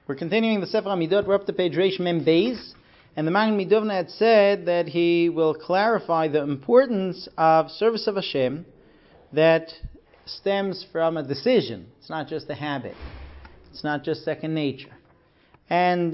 We're continuing the Sefer HaMidot. We're up to page Reish Mem Beis, and the Magen Midovna had said that he will clarify the importance of service of Hashem that stems from a decision. It's not just a habit. It's not just second nature. And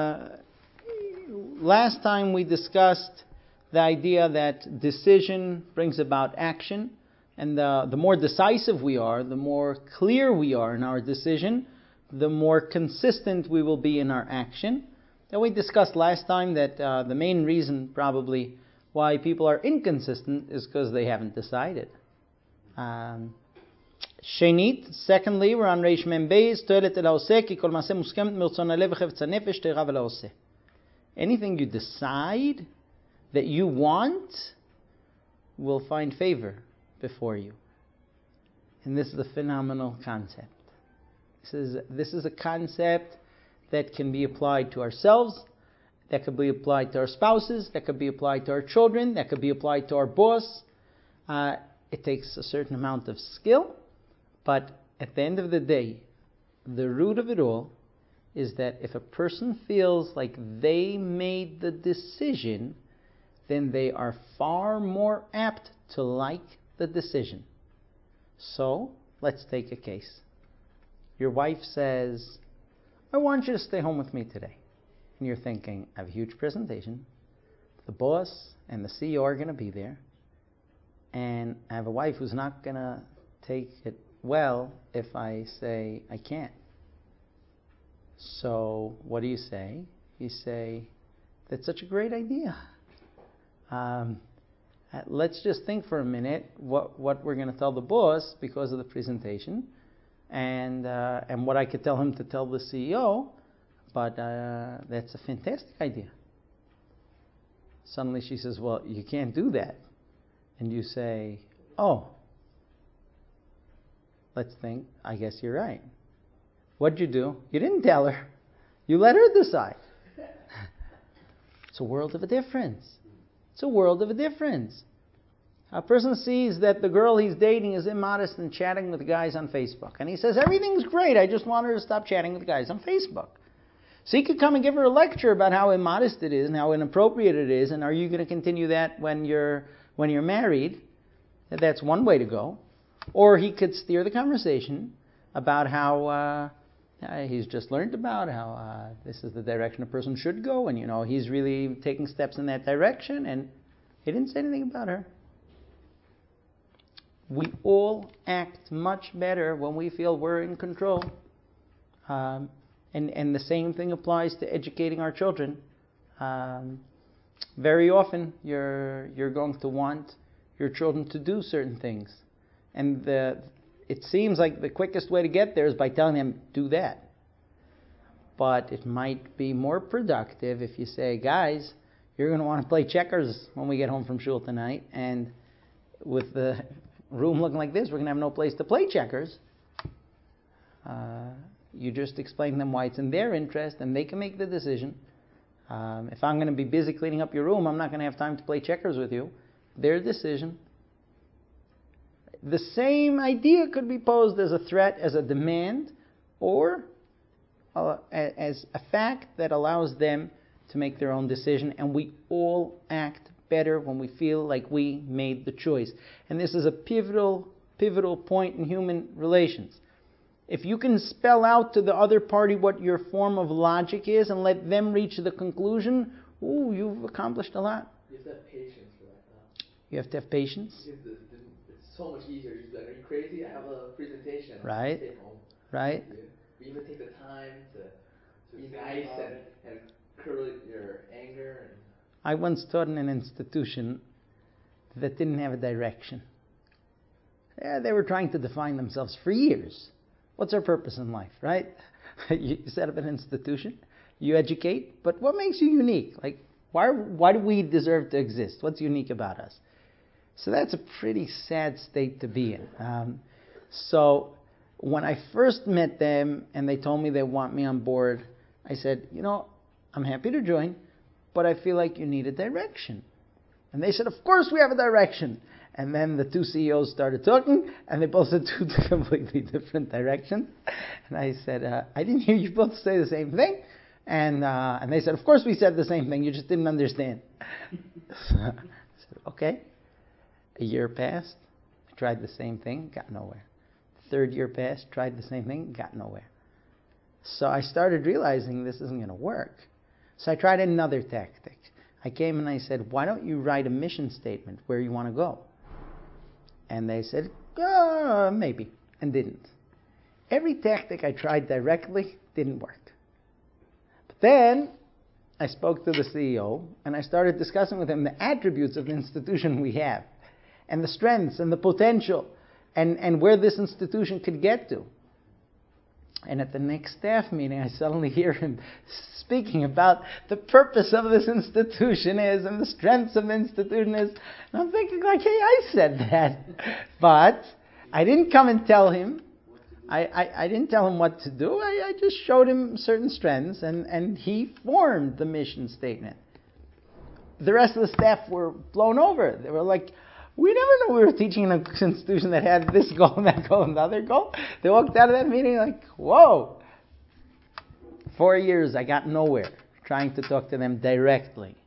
last time we discussed the idea that decision brings about action, and the more decisive we are, the more clear we are in our decision, the more consistent we will be in our action. And we discussed last time that the main reason probably why people are inconsistent is because they haven't decided. Shenit, secondly, we're on Reish Mem Beis, Toilet el haoseh, ki kol maaseh muskemet mirtzon halev v'chefetz hanefesh teirav el haoseh. Anything you decide that you want will find favor before you. And this is a phenomenal concept. This is a concept that can be applied to ourselves, that could be applied to our spouses, that could be applied to our children, that could be applied to our boss. It takes a certain amount of skill, but at the end of the day, the root of it all is that if a person feels like they made the decision, then they are far more apt to like the decision. So, let's take a case. Your wife says, I want you to stay home with me today. And you're thinking, I have a huge presentation. The boss and the CEO are going to be there. And I have a wife who's not going to take it well if I say I can't. So what do you say? You say, that's such a great idea. Let's just think for a minute what we're going to tell the boss because of the presentation. And what I could tell him to tell the CEO, but that's a fantastic idea. Suddenly she says, well, you can't do that. And you say, oh, let's think, I guess you're right. What'd you do? You didn't tell her. You let her decide. It's a world of a difference. It's a world of a difference. A person sees that the girl he's dating is immodest and chatting with guys on Facebook. And he says, everything's great, I just want her to stop chatting with guys on Facebook. So he could come and give her a lecture about how immodest it is and how inappropriate it is, and are you going to continue that when you're married? That's one way to go. Or he could steer the conversation about how he's just learned about how this is the direction a person should go, and he's really taking steps in that direction, and he didn't say anything about her. We all act much better when we feel we're in control. And the same thing applies to educating our children. Very often you're going to want your children to do certain things. And it seems like the quickest way to get there is by telling them, do that. But it might be more productive if you say, guys, you're going to want to play checkers when we get home from shul tonight. And with the room looking like this, we're going to have no place to play checkers. You just explain to them why it's in their interest, and they can make the decision. If I'm going to be busy cleaning up your room, I'm not going to have time to play checkers with you. Their decision. The same idea could be posed as a threat, as a demand, or as a fact that allows them to make their own decision, and we all act better when we feel like we made the choice. And this is a pivotal point in human relations. If you can spell out to the other party what your form of logic is and let them reach the conclusion, you've accomplished a lot. You have to have patience for that. You have to have patience. It's so much easier. You're just like, are you crazy? I have a presentation. Right. Stay home. Right. You even take the time to be nice and curl your anger. I once taught in an institution that didn't have a direction. They were trying to define themselves for years. What's our purpose in life, right? You set up an institution, you educate, but what makes you unique? Like, why do we deserve to exist? What's unique about us? So that's a pretty sad state to be in. So when I first met them and they told me they want me on board, I said, I'm happy to join, but I feel like you need a direction. And they said, of course we have a direction. And then the two CEOs started talking, and they both said two completely different directions. And I said, I didn't hear you both say the same thing. And they said, of course we said the same thing, you just didn't understand. So I said, okay. A year passed, I tried the same thing, got nowhere. Third year passed, tried the same thing, got nowhere. So I started realizing this isn't going to work. So I tried another tactic. I came and I said, why don't you write a mission statement where you want to go? And they said, maybe, and didn't. Every tactic I tried directly didn't work. But then I spoke to the CEO and I started discussing with him the attributes of the institution we have, and the strengths and the potential, and where this institution could get to. And at the next staff meeting, I suddenly hear him speaking about the purpose of this institution is and the strengths of the institution is. And I'm thinking like, hey, I said that. But I didn't come and tell him. I didn't tell him what to do. I just showed him certain strengths, and he formed the mission statement. The rest of the staff were blown over. They were like, we never knew we were teaching in an institution that had this goal and that goal and the other goal. They walked out of that meeting like, whoa. 4 years I got nowhere trying to talk to them directly.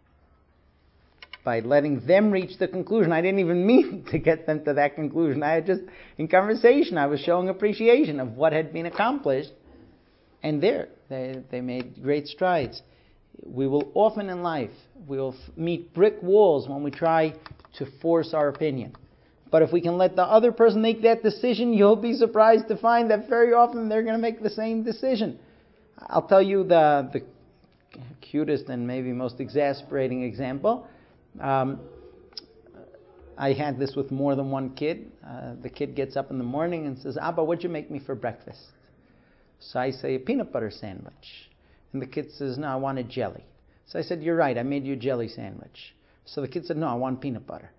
By letting them reach the conclusion. I didn't even mean to get them to that conclusion. I had just, in conversation, I was showing appreciation of what had been accomplished. And they made great strides. We will often in life, we'll meet brick walls when we try to force our opinion. But if we can let the other person make that decision, you'll be surprised to find that very often they're going to make the same decision. I'll tell you the cutest and maybe most exasperating example. I had this with more than one kid. The kid gets up in the morning and says, Abba, what'd you make me for breakfast? So I say, a peanut butter sandwich. And the kid says, no, I wanted jelly. So I said, you're right, I made you a jelly sandwich. So the kid said, no, I want peanut butter.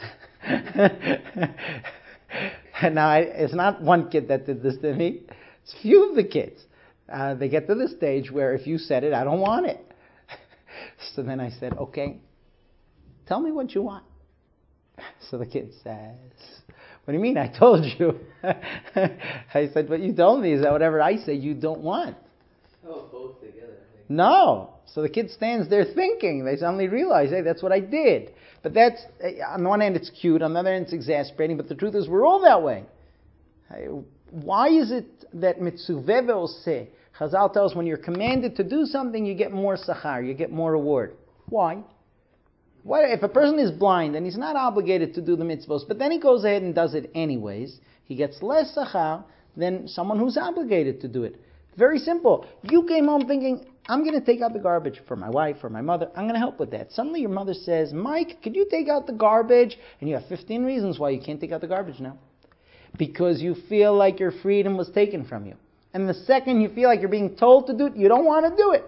And now, it's not one kid that did this to me. It's a few of the kids. They get to the stage where if you said it, I don't want it. So then I said, okay, tell me what you want. So the kid says, what do you mean? I told you. I said, what you told me is that whatever I say you don't want. Oh, both together. No. So the kid stands there thinking. They suddenly realize, hey, that's what I did. But that's, on the one hand, it's cute. On the other hand, it's exasperating. But the truth is, we're all that way. Why is it that mitzuveh ve'oseh, Chazal tells when you're commanded to do something, you get more sachar, you get more reward? Why? If a person is blind and he's not obligated to do the mitzvahs, but then he goes ahead and does it anyways, he gets less sachar than someone who's obligated to do it. Very simple. You came home thinking, I'm going to take out the garbage for my wife or my mother. I'm going to help with that. Suddenly your mother says, Mike, could you take out the garbage? And you have 15 reasons why you can't take out the garbage now. Because you feel like your freedom was taken from you. And the second you feel like you're being told to do it, you don't want to do it.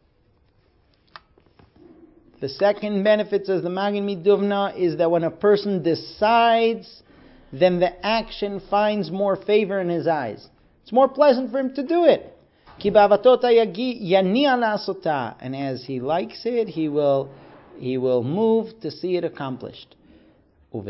The second benefit, says the Magen Miduvna, is that when a person decides, then the action finds more favor in his eyes. It's more pleasant for him to do it. And as he likes it, he will move to see it accomplished. And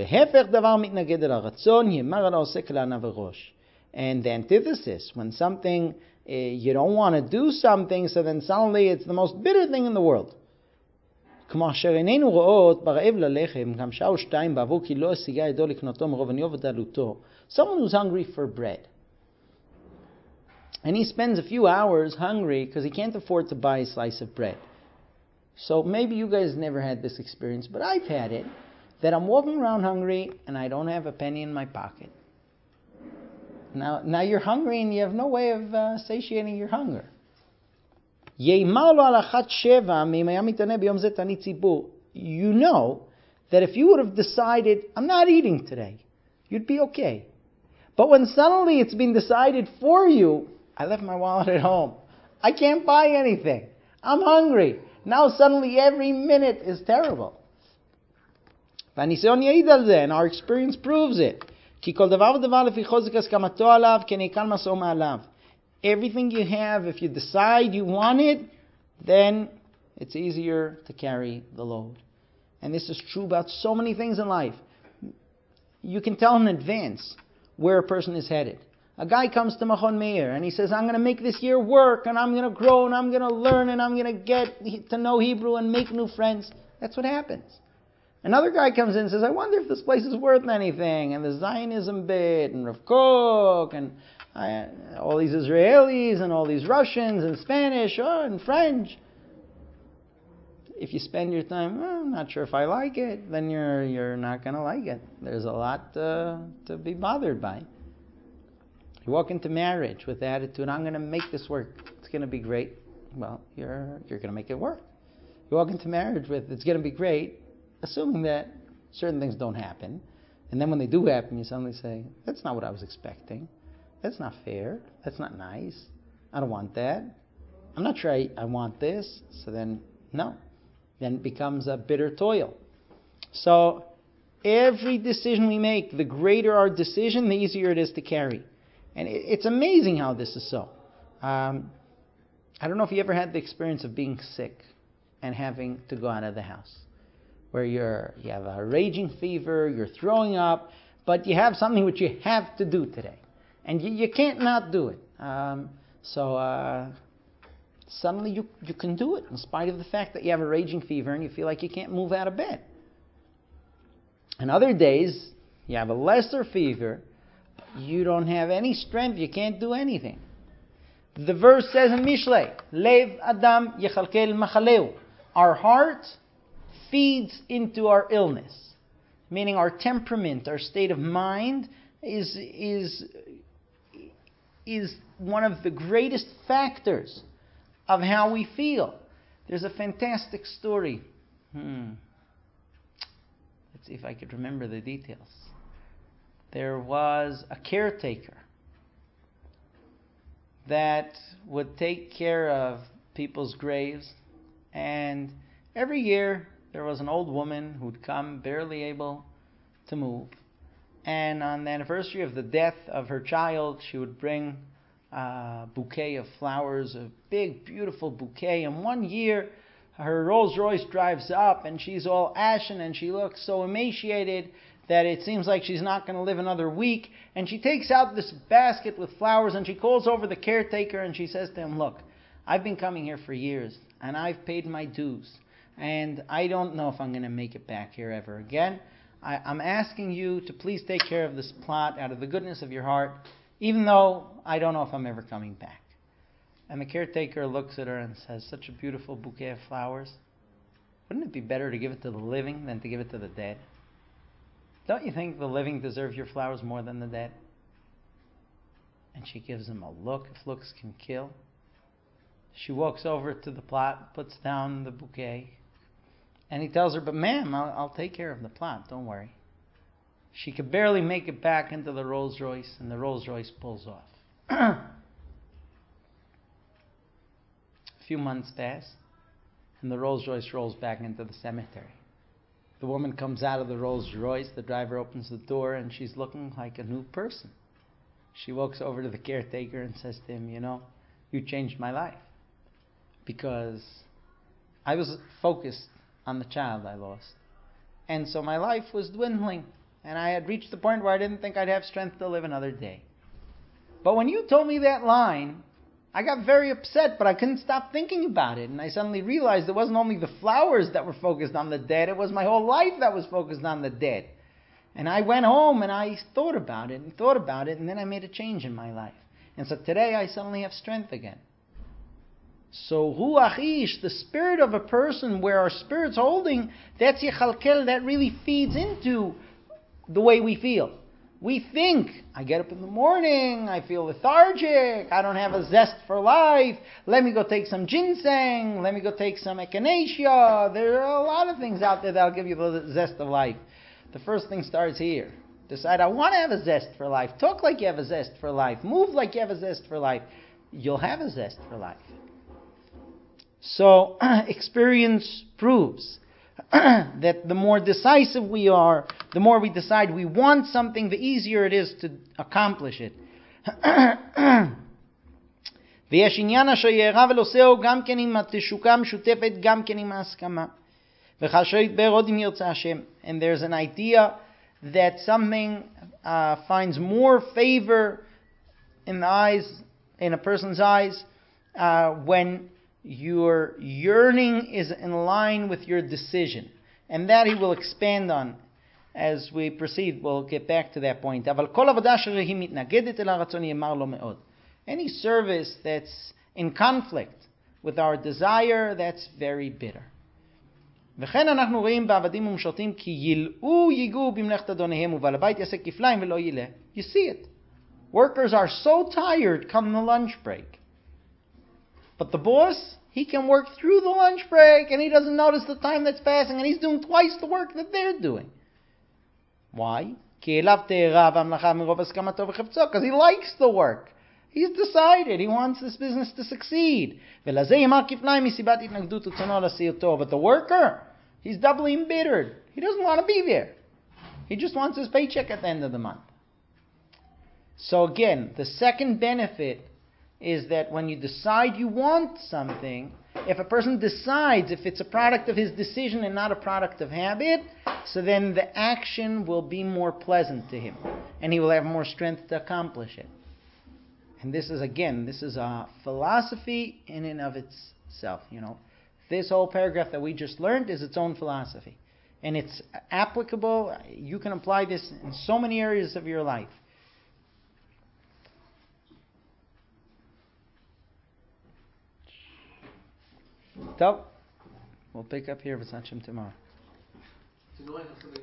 the antithesis, when something, you don't want to do something, so then suddenly it's the most bitter thing in the world. Someone who's hungry for bread. And he spends a few hours hungry because he can't afford to buy a slice of bread. So maybe you guys never had this experience, but I've had it, that I'm walking around hungry and I don't have a penny in my pocket. Now you're hungry and you have no way of satiating your hunger. You know that if you would have decided, I'm not eating today, you'd be okay. But when suddenly it's been decided for you, I left my wallet at home, I can't buy anything, I'm hungry, now suddenly every minute is terrible. And our experience proves it. Everything you have, if you decide you want it, then it's easier to carry the load. And this is true about so many things in life. you can tell in advance where a person is headed. A guy comes to Machon Meir and he says, I'm going to make this year work, and I'm going to grow, and I'm going to learn, and I'm going to get to know Hebrew and make new friends. That's what happens. Another guy comes in and says, I wonder if this place is worth anything, and the Zionism bit, and Rav Kook, and all these Israelis, and all these Russians, and Spanish, and French. If you spend your time, I'm not sure if I like it, then you're not going to like it. There's a lot to be bothered by. You walk into marriage with the attitude, I'm going to make this work, it's going to be great. Well, you're going to make it work. You walk into marriage with, it's going to be great, assuming that certain things don't happen. And then when they do happen, you suddenly say, that's not what I was expecting. That's not fair. That's not nice. I don't want that. I'm not sure I want this. So then, no. Then it becomes a bitter toil. So every decision we make, the greater our decision, the easier it is to carry. And it's amazing how this is so. I don't know if you ever had the experience of being sick and having to go out of the house, where you have a raging fever, you're throwing up, but you have something which you have to do today. And you can't not do it. Suddenly you can do it in spite of the fact that you have a raging fever and you feel like you can't move out of bed. And other days, you have a lesser fever, you don't have any strength, you can't do anything. The verse says in Mishlei, Lev Adam Yechalkel Machaleu. Our heart feeds into our illness, meaning our temperament, our state of mind is one of the greatest factors of how we feel. There's a fantastic story. Let's see if I could remember the details. There was a caretaker that would take care of people's graves, and every year there was an old woman who'd come barely able to move, and on the anniversary of the death of her child, she would bring a bouquet of flowers, a big beautiful bouquet. And one year her Rolls Royce drives up and she's all ashen and she looks so emaciated that it seems like she's not going to live another week. And she takes out this basket with flowers and she calls over the caretaker and she says to him, look, I've been coming here for years and I've paid my dues and I don't know if I'm going to make it back here ever again. I'm asking you to please take care of this plot out of the goodness of your heart, even though I don't know if I'm ever coming back. And the caretaker looks at her and says, such a beautiful bouquet of flowers. Wouldn't it be better to give it to the living than to give it to the dead? Don't you think the living deserve your flowers more than the dead? And she gives him a look, if looks can kill. She walks over to the plot, puts down the bouquet, and he tells her, but ma'am, I'll take care of the plot, don't worry. She could barely make it back into the Rolls Royce, and the Rolls Royce pulls off. A few months pass, and the Rolls Royce rolls back into the cemetery. The woman comes out of the Rolls Royce, the driver opens the door, and she's looking like a new person. She walks over to the caretaker and says to him, you changed my life. Because I was focused on the child I lost. And so my life was dwindling. And I had reached the point where I didn't think I'd have strength to live another day. But when you told me that line, I got very upset, but I couldn't stop thinking about it. And I suddenly realized it wasn't only the flowers that were focused on the dead, it was my whole life that was focused on the dead. And I went home and I thought about it, and then I made a change in my life. And so today I suddenly have strength again. So Ruach Ish, the spirit of a person, where our spirit's holding, that's Yechalkel, that really feeds into the way we feel. We think, I get up in the morning, I feel lethargic, I don't have a zest for life, let me go take some ginseng, let me go take some echinacea. There are a lot of things out there that'll give you the zest of life. The first thing starts here. Decide, I want to have a zest for life. Talk like you have a zest for life. Move like you have a zest for life. You'll have a zest for life. So, experience proves that the more decisive we are, the more we decide we want something, the easier it is to accomplish it. ויש עניין אשר יאהב אל עושהו גם כן עם התשוקה משותפת, גם כן עם ההסכמה. וכאשר יתבהר עוד אם ירצה השם. And there's an idea that something finds more favor in a person's eyes, when your yearning is in line with your decision. And that he will expand on as we proceed. We'll get back to that point. Any service that's in conflict with our desire, that's very bitter. You see it. Workers are so tired come the lunch break. But the boss, he can work through the lunch break and he doesn't notice the time that's passing and he's doing twice the work that they're doing. Why? Because he likes the work. He's decided he wants this business to succeed. But the worker, he's doubly embittered. He doesn't want to be there. He just wants his paycheck at the end of the month. So again, the second benefit is that when you decide you want something, if a person decides, if it's a product of his decision and not a product of habit, so then the action will be more pleasant to him, and he will have more strength to accomplish it. And this is a philosophy in and of itself. This whole paragraph that we just learned is its own philosophy. And it's applicable. You can apply this in so many areas of your life. So, we'll pick up here with Hashem tomorrow.